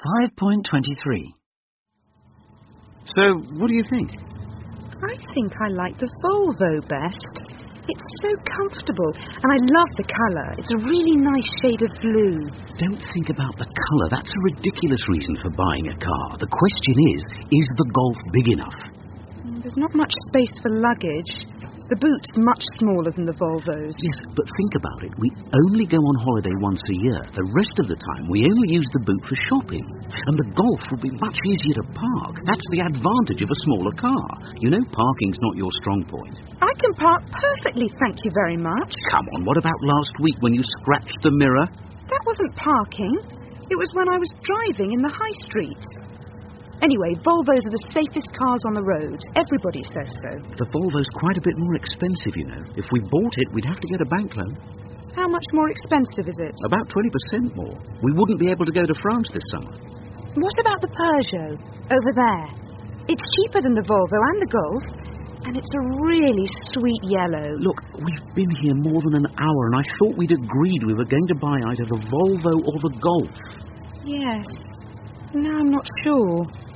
5.23. So, what do you think? I think I like the Volvo best. It's so comfortable, and I love the colour. It's a really nice shade of blue. Don't think about the colour. That's a ridiculous reason for buying a car. The question is the Golf big enough? There's not much space for luggage. The boot's much smaller than the Volvo's. Yes, but think about it. We only go on holiday once a year. The rest of the time, we only use the boot for shopping. And the Golf will be much easier to park. That's the advantage of a smaller car. You know, parking's not your strong point. I can park perfectly, thank you very much. Come on, what about last week when you scratched the mirror? That wasn't parking. It was when I was driving in the high street. Anyway, Volvos are the safest cars on the road. Everybody says so. The Volvo's quite a bit more expensive, you know. If we bought it, we'd have to get a bank loan. How much more expensive is it? About 20% more. We wouldn't be able to go to France this summer. What about the Peugeot? Over there. It's cheaper than the Volvo and the Golf, and it's a really sweet yellow. Look, we've been here more than an hour, and I thought we'd agreed we were going to buy either the Volvo or the Golf. Yes. Now I'm not sure.